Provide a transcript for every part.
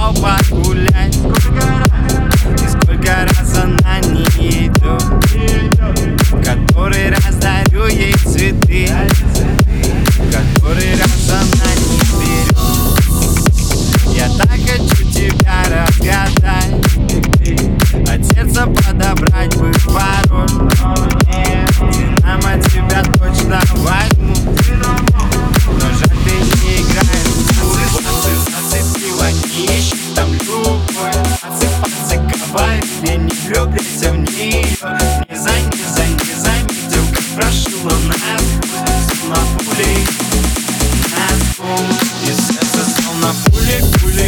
снова погулять. И сколько раз она не идет, который раз дарю ей цветы, который раз она не берет. Я так хочу тебя разгадать, от сердца подобрать бы пароль. Динамо тебя точно возьму, но жаль, ты не играешь в футбол. Зацепила, не ищи там любовь. Пацы, говорили, не влюбляйся в нее. Не заметил, как прошила насквозь, словно пулей насквозь. И сердце словно пули.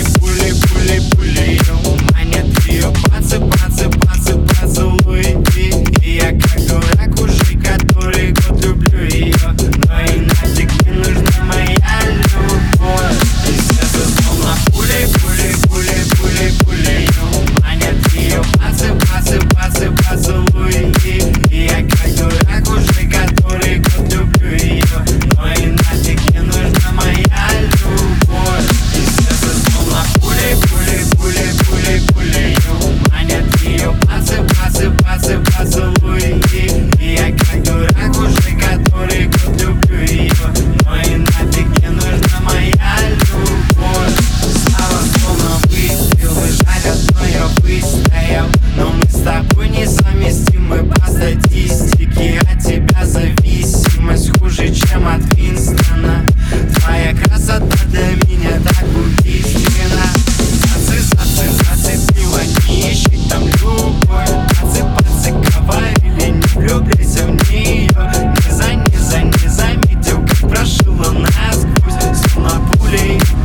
Манят ее поцелуйте. И я как дурак уже который год люблю ее, но и нафиг не нужна моя любовь. И сердце словно пули. Манят ее поцелуйте. И я как дурак уже который год люблю ее, но и нафиг не нужна моя любовь. И сердце словно пули. Манят ее поцелуйте. И я как дурак уже который год люблю ее, но и нафиг не нужна моя любовь. Слава словно выстрел, и жаль, одно я выстоял. Но мы с тобой несовместимы по статистике. От тебя зависимость хуже, чем от Винстона. Твоя красота для меня так убийственна. Зацепила, не ищи там любовь. Пацы, говорили, не влюбляйся в нее. Не заметил, как прошила насквозь, словно пулей